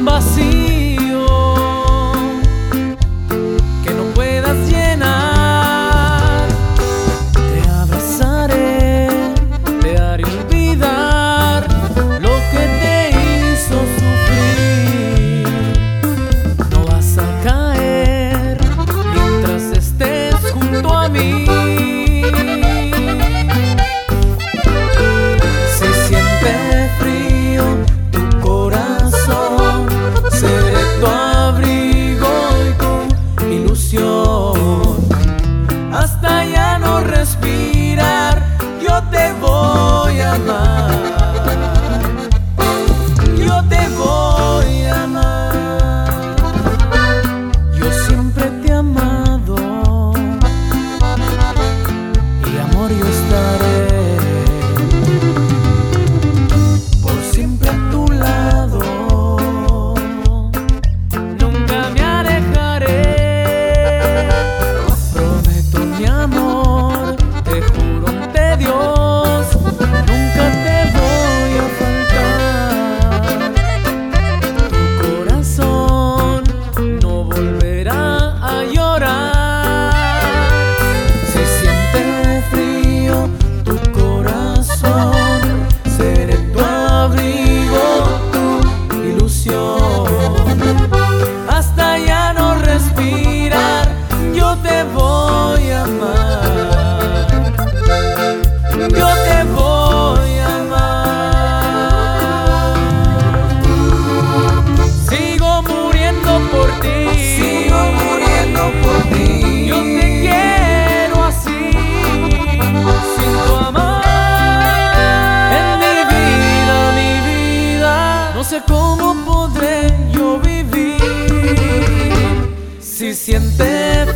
vacío que no puedas llenar. Te abrazaré, te haré olvidar lo que te hizo sufrir. No vas a caer mientras estés junto a mí. Hasta ya no respirar, yo te voy a amar. Yo te voy a amar. Yo siempre te he amado y amor yo estaré por siempre a tu lado. Nunca me alejaré. Hasta ya no respirar, yo te voy a amar. Yo te voy a amar. Sigo muriendo por ti. Sigo muriendo por ti. Yo te quiero así, sin tu amor. En mi vida, no sé cómo podré yo vivir si sientes